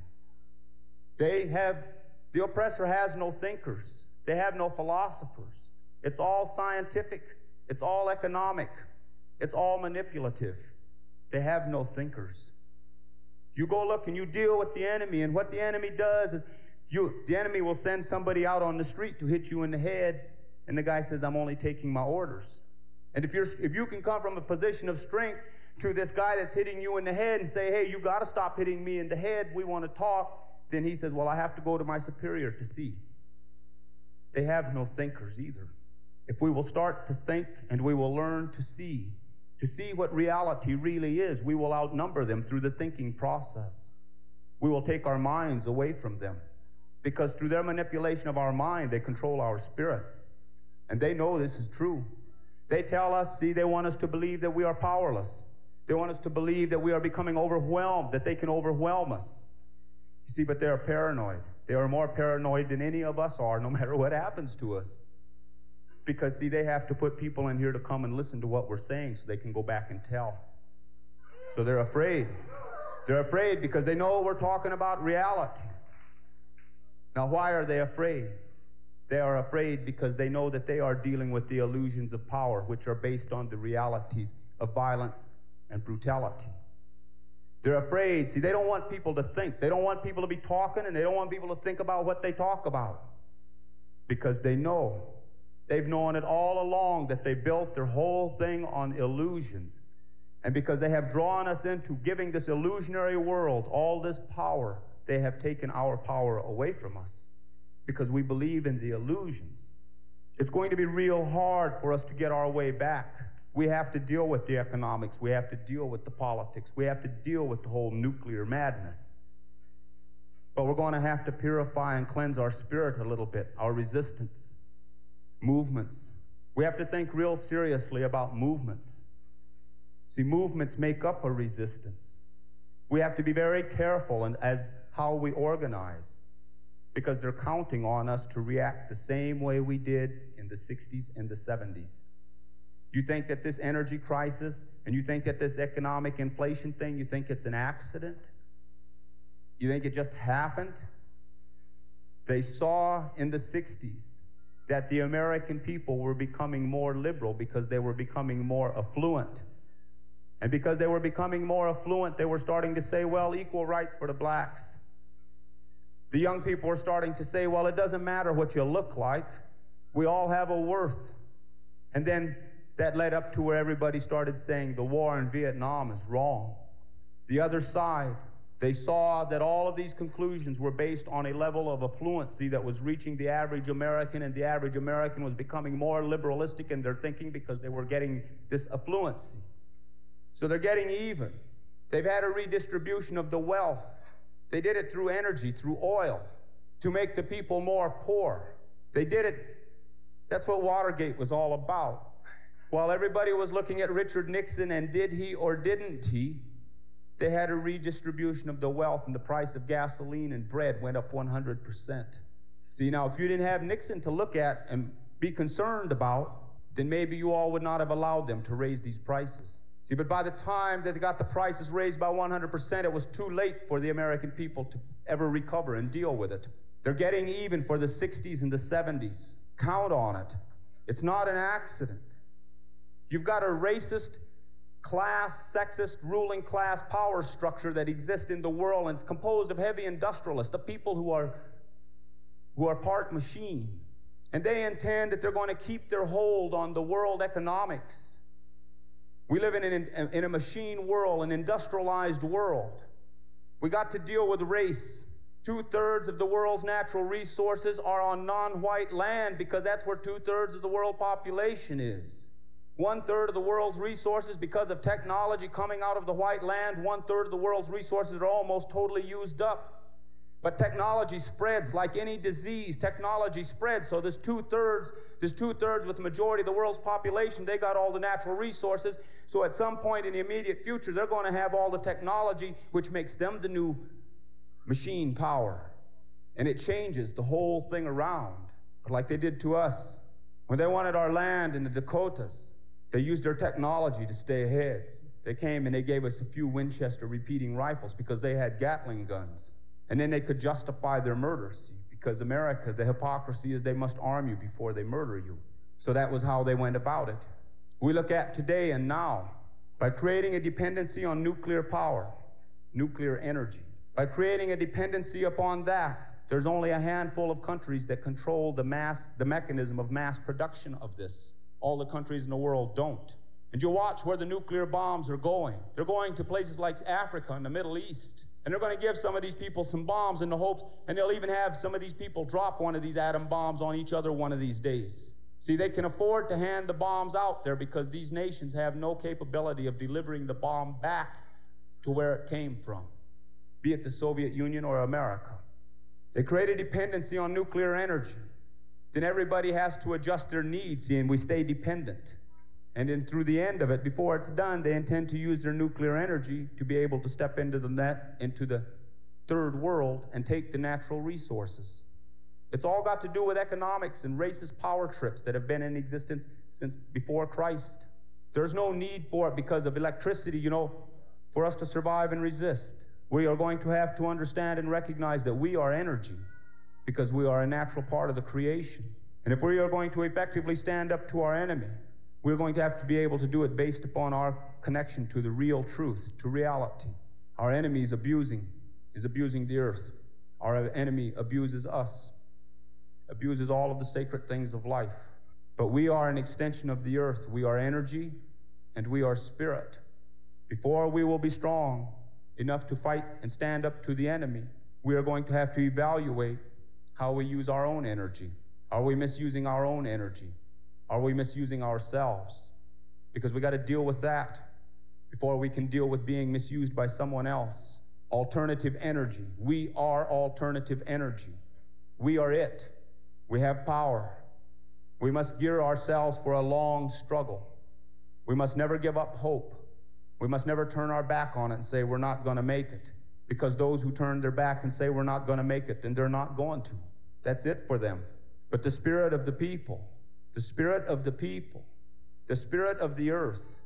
The oppressor has no thinkers. They have no philosophers. It's all scientific. It's all economic. It's all manipulative. They have no thinkers. You go look and you deal with the enemy, and what the enemy does is the enemy will send somebody out on the street to hit you in the head, and the guy says, I'm only taking my orders. And if you can come from a position of strength to this guy that's hitting you in the head and say, hey, you got to stop hitting me in the head, we want to talk, then he says, well, I have to go to my superior to see. They have no thinkers either. If we will start to think and we will learn to see what reality really is, we will outnumber them through the thinking process. We will take our minds away from them, because through their manipulation of our mind, they control our spirit. And they know this is true. They tell us, they want us to believe that we are powerless. They want us to believe that we are becoming overwhelmed, that they can overwhelm us. You see, but they're paranoid. They are more paranoid than any of us are, no matter what happens to us. Because, they have to put people in here to come and listen to what we're saying so they can go back and tell. So they're afraid. They're afraid because they know we're talking about reality. Now, why are they afraid? They are afraid because they know that they are dealing with the illusions of power, which are based on the realities of violence and brutality. They're afraid. See, they don't want people to think. They don't want people to be talking, and they don't want people to think about what they talk about. Because they know. They've known it all along that they built their whole thing on illusions. And because they have drawn us into giving this illusionary world all this power, they have taken our power away from us. Because we believe in the illusions. It's going to be real hard for us to get our way back. We have to deal with the economics. We have to deal with the politics. We have to deal with the whole nuclear madness. But we're going to have to purify and cleanse our spirit a little bit, our resistance. Movements. We have to think real seriously about movements. See, movements make up a resistance. We have to be very careful as how we organize, because they're counting on us to react the same way we did in the 60s and the 70s. You think that this energy crisis and you think that this economic inflation thing, you think it's an accident? You think it just happened? They saw in the 60s that the American people were becoming more liberal because they were becoming more affluent. And because they were becoming more affluent, they were starting to say, well, equal rights for the blacks. The young people were starting to say, well, it doesn't matter what you look like. We all have a worth. And then that led up to where everybody started saying the war in Vietnam is wrong. The other side, they saw that all of these conclusions were based on a level of affluency that was reaching the average American, and the average American was becoming more liberalistic in their thinking because they were getting this affluency. So they're getting even. They've had a redistribution of the wealth. They did it through energy, through oil, to make the people more poor. They did it. That's what Watergate was all about. While everybody was looking at Richard Nixon and did he or didn't he, they had a redistribution of the wealth, and the price of gasoline and bread went up 100%. See, now, if you didn't have Nixon to look at and be concerned about, then maybe you all would not have allowed them to raise these prices. See, but by the time that they got the prices raised by 100%, it was too late for the American people to ever recover and deal with it. They're getting even for the 60s and the 70s. Count on it. It's not an accident. You've got a racist, class, sexist, ruling class power structure that exists in the world, and it's composed of heavy industrialists, the people who are part machine. And they intend that they're going to keep their hold on the world economics. We live in a machine world, an industrialized world. We got to deal with race. 2/3 of the world's natural resources are on non-white land because that's where 2/3 of the world population is. 1/3 of the world's resources, because of technology coming out of the white land, 1/3 of the world's resources are almost totally used up. But technology spreads like any disease. Technology spreads. So this 2/3 with the majority of the world's population, they got all the natural resources. So at some point in the immediate future, they're going to have all the technology, which makes them the new machine power. And it changes the whole thing around. But like they did to us, when they wanted our land in the Dakotas, they used their technology to stay ahead. They came and they gave us a few Winchester repeating rifles because they had Gatling guns. And then they could justify their murder, see, because America, the hypocrisy is they must arm you before they murder you. So that was how they went about it. We look at today and now, by creating a dependency on nuclear power, nuclear energy, by creating a dependency upon that, there's only a handful of countries that control the mechanism of mass production of this. All the countries in the world don't. And you watch where the nuclear bombs are going. They're going to places like Africa and the Middle East. And they're going to give some of these people some bombs in the hopes, and they'll even have some of these people drop one of these atom bombs on each other one of these days. See, they can afford to hand the bombs out there because these nations have no capability of delivering the bomb back to where it came from, be it the Soviet Union or America. They create a dependency on nuclear energy. Then everybody has to adjust their needs, see, and we stay dependent. And then through the end of it, before it's done, they intend to use their nuclear energy to be able to step into the third world and take the natural resources. It's all got to do with economics and racist power trips that have been in existence since before Christ. There's no need for it because of electricity, for us to survive and resist. We are going to have to understand and recognize that we are energy because we are a natural part of the creation. And if we are going to effectively stand up to our enemy, we're going to have to be able to do it based upon our connection to the real truth, to reality. Our enemy is abusing the earth. Our enemy abuses us, abuses all of the sacred things of life. But we are an extension of the earth. We are energy and we are spirit. Before we will be strong enough to fight and stand up to the enemy, we are going to have to evaluate how we use our own energy. Are we misusing our own energy? Are we misusing ourselves? Because we got to deal with that before we can deal with being misused by someone else. Alternative energy. We are alternative energy. We are it. We have power. We must gear ourselves for a long struggle. We must never give up hope. We must never turn our back on it and say we're not going to make it. Because those who turn their back and say we're not going to make it, then they're not going to. That's it for them. But the spirit of the people, the spirit of the people, the spirit of the earth.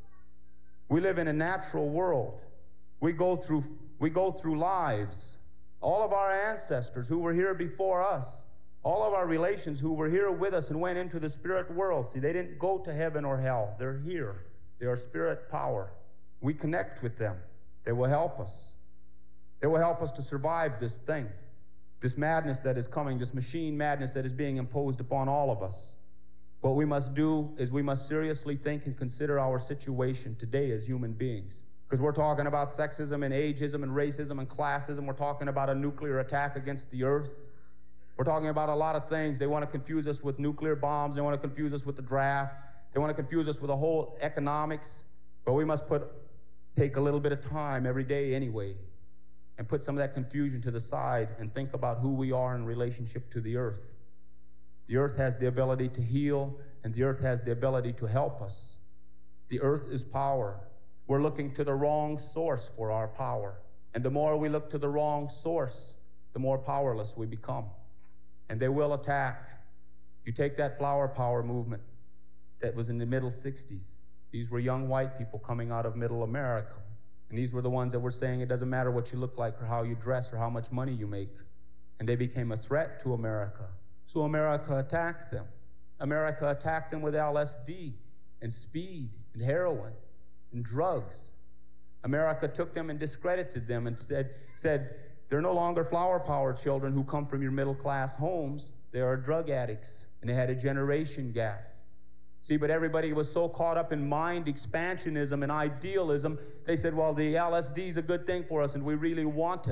We live in a natural world. We go through lives. All of our ancestors who were here before us, all of our relations who were here with us and went into the spirit world. See, they didn't go to heaven or hell. They're here. They are spirit power. We connect with them. They will help us. They will help us to survive this thing, this madness that is coming, this machine madness that is being imposed upon all of us. What we must do is we must seriously think and consider our situation today as human beings. Because we're talking about sexism and ageism and racism and classism. We're talking about a nuclear attack against the earth. We're talking about a lot of things. They want to confuse us with nuclear bombs. They want to confuse us with the draft. They want to confuse us with the whole economics. But we must take a little bit of time every day anyway and put some of that confusion to the side and think about who we are in relationship to the earth. The earth has the ability to heal, and the earth has the ability to help us. The earth is power. We're looking to the wrong source for our power. And the more we look to the wrong source, the more powerless we become. And they will attack. You take that flower power movement that was in the middle 60s. These were young white people coming out of middle America. And these were the ones that were saying it doesn't matter what you look like or how you dress or how much money you make. And they became a threat to America. So America attacked them. America attacked them with LSD and speed and heroin and drugs. America took them and discredited them and said they're no longer flower power children who come from your middle class homes. They are drug addicts. And they had a generation gap. See, but everybody was so caught up in mind expansionism and idealism, they said, well, the LSD is a good thing for us and we really want it.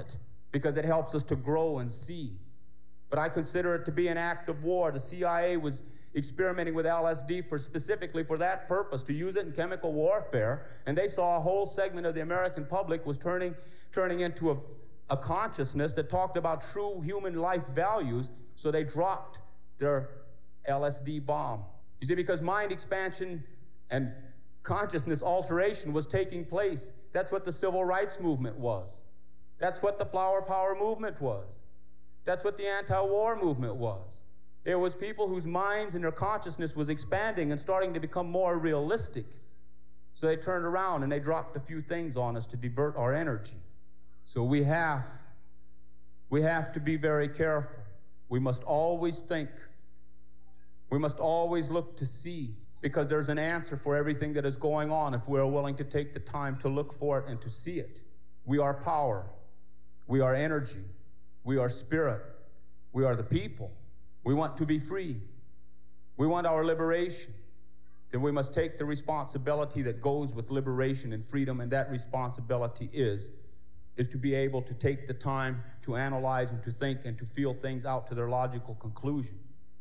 because it helps us to grow and see. But I consider it to be an act of war. The CIA was experimenting with LSD specifically for that purpose, to use it in chemical warfare, and they saw a whole segment of the American public was turning into a consciousness that talked about true human life values, so they dropped their LSD bomb. You see, because mind expansion and consciousness alteration was taking place. That's what the civil rights movement was. That's what the flower power movement was. That's what the anti-war movement was. It was people whose minds and their consciousness was expanding and starting to become more realistic. So they turned around and they dropped a few things on us to divert our energy. So we have to be very careful. We must always think. We must always look to see, because there's an answer for everything that is going on if we're willing to take the time to look for it and to see it. We are power. We are energy. We are spirit. We are the people. We want to be free. We want our liberation. Then we must take the responsibility that goes with liberation and freedom, and that responsibility is to be able to take the time to analyze and to think and to feel things out to their logical conclusion.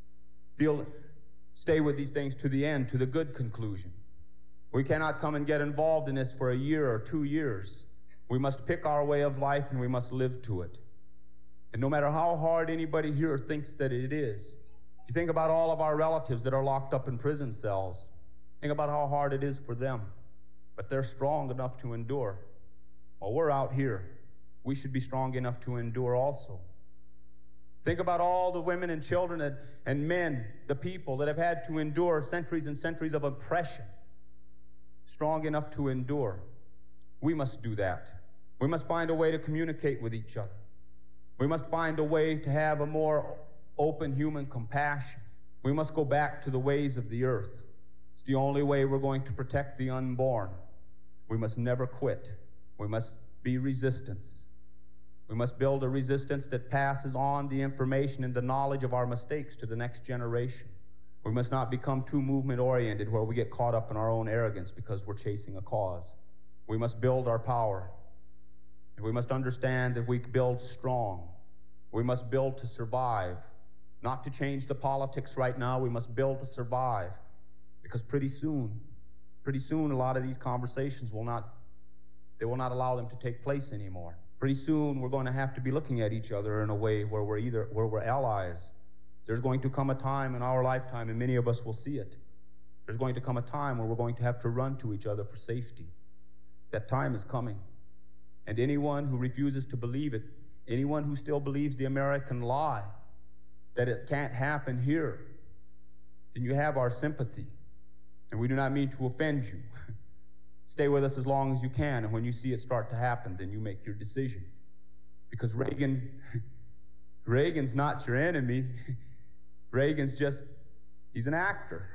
Stay with these things to the end, to the good conclusion. We cannot come and get involved in this for a year or 2 years. We must pick our way of life and we must live to it. And no matter how hard anybody here thinks that it is, you think about all of our relatives that are locked up in prison cells. Think about how hard it is for them. But they're strong enough to endure. Well, we're out here. We should be strong enough to endure also. Think about all the women and children and men, the people that have had to endure centuries and centuries of oppression. Strong enough to endure. We must do that. We must find a way to communicate with each other. We must find a way to have a more open human compassion. We must go back to the ways of the earth. It's the only way we're going to protect the unborn. We must never quit. We must be resistance. We must build a resistance that passes on the information and the knowledge of our mistakes to the next generation. We must not become too movement-oriented where we get caught up in our own arrogance because we're chasing a cause. We must build our power. And we must understand that we build strong. We must build to survive, not to change the politics right now. We must build to survive, because pretty soon, a lot of these conversations will not allow them to take place anymore. Pretty soon, we're going to have to be looking at each other in a way where we're allies. There's going to come a time in our lifetime, and many of us will see it. There's going to come a time where we're going to have to run to each other for safety. That time is coming. And anyone who refuses to believe it, anyone who still believes the American lie, that it can't happen here, then you have our sympathy. And we do not mean to offend you. Stay with us as long as you can, and when you see it start to happen, then you make your decision. Because Reagan's not your enemy. He's an actor.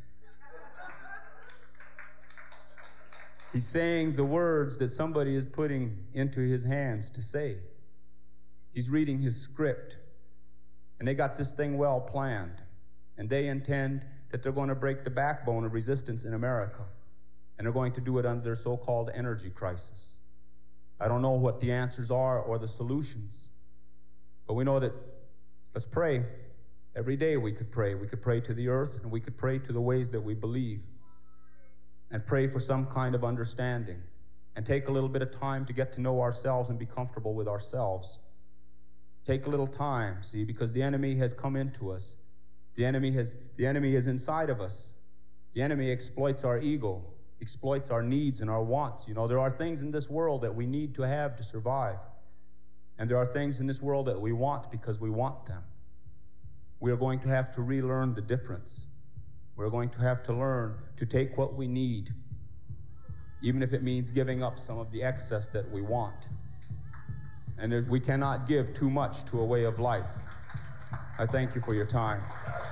He's saying the words that somebody is putting into his hands to say. He's reading his script. And they got this thing well planned. And they intend that they're going to break the backbone of resistance in America. And they're going to do it under their so-called energy crisis. I don't know what the answers are or the solutions. But we know that, let's pray. Every day we could pray. We could pray to the earth, and we could pray to the ways that we believe. And pray for some kind of understanding. And take a little bit of time to get to know ourselves and be comfortable with ourselves. Take a little time, see, because the enemy has come into us. The enemy is inside of us. The enemy exploits our ego, exploits our needs and our wants. You know, there are things in this world that we need to have to survive. And there are things in this world that we want because we want them. We are going to have to relearn the difference. We're going to have to learn to take what we need, even if it means giving up some of the excess that we want. And we cannot give too much to a way of life. I thank you for your time.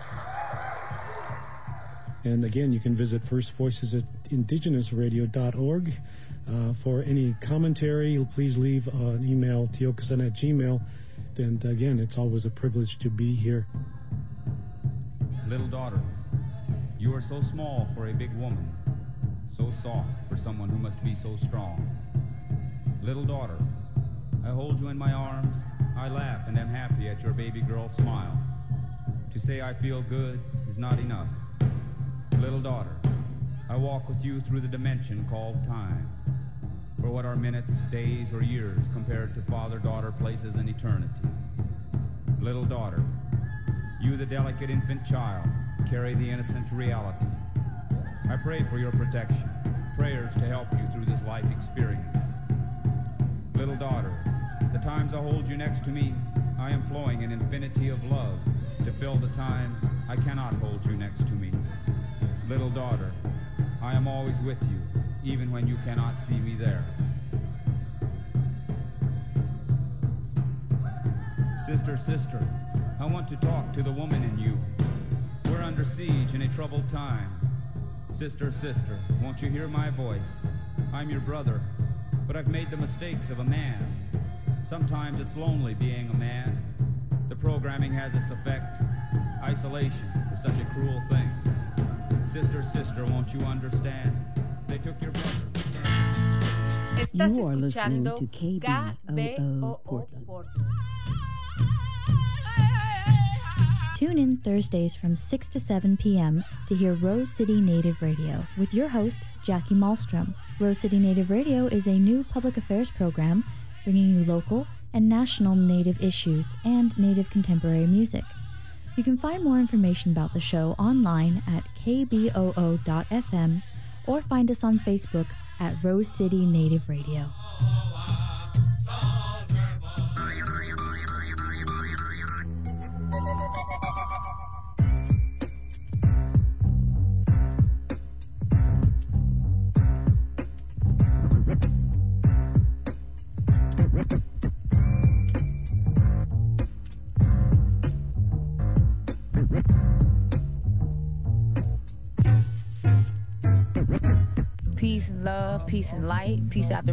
And again, you can visit First Voices at indigenousradio.org. For any commentary, please leave an email, tiokasan@gmail.com. And again, it's always a privilege to be here. Little daughter, you are so small for a big woman, so soft for someone who must be so strong. Little daughter, I hold you in my arms, I laugh and am happy at your baby girl's smile. To say I feel good is not enough. Little daughter, I walk with you through the dimension called time. For what are minutes, days, or years compared to father-daughter places in eternity? Little daughter, you the delicate infant child, carry the innocent reality. I pray for your protection, prayers to help you through this life experience. Little daughter, the times I hold you next to me, I am flowing an infinity of love to fill the times I cannot hold you next to me. Little daughter, I am always with you, even when you cannot see me there. Sister, sister, I want to talk to the woman in you. We're under siege in a troubled time. Sister, sister, won't you hear my voice? I'm your brother, but I've made the mistakes of a man. Sometimes it's lonely being a man. The programming has its effect. Isolation is such a cruel thing. Sister, sister, won't you understand? They took your brother. You are listening to KBOO Portland. Tune in Thursdays from 6 to 7 p.m. to hear Rose City Native Radio with your host, Jackie Malmstrom. Rose City Native Radio is a new public affairs program bringing you local and national Native issues and Native contemporary music. You can find more information about the show online at kboo.fm or find us on Facebook at Rose City Native Radio. Peace and love, peace and light, peace after